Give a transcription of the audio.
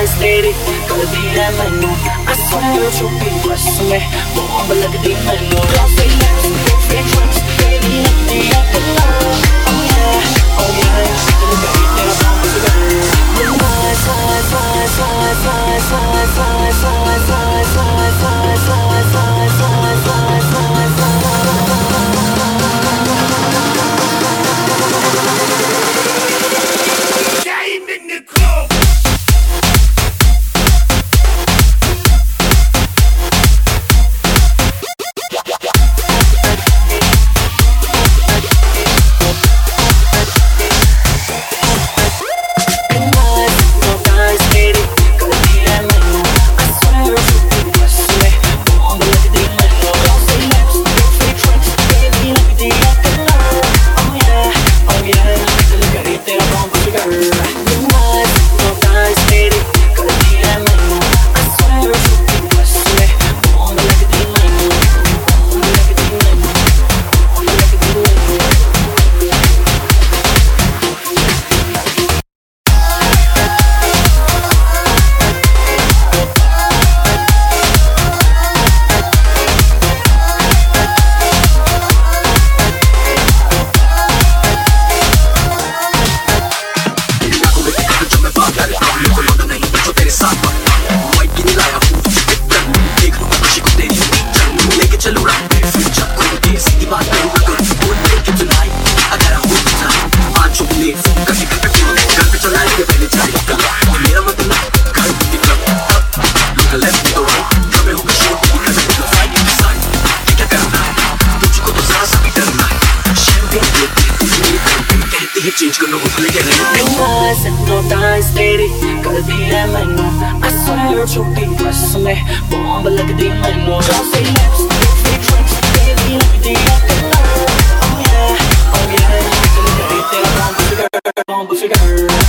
eyes तेरी करदी है मैनू I swear छुपी बस में बॉम्ब लगदी मैनू Rosy lips, fake tricks, baby लगदी है पिल्ला Oh yeah, oh yeah दिल करी तेरा bomb figure Eyes, eyes, eyes, eyes, eyes, eyes, eyes, eyes, eyes, eyes, eyes, eyes, eyes, eyes, eyes, eyes, Game in the club. Change कर लो eyes and no eyes तेरी करदी है मैनू I swear छुपी बस में बॉम्ब लगदी मैनू Rosy lips, fake tricks, baby लगदी है पिल्ला Oh yeah, oh yeah दिल करी तेरा बॉम्ब फिगर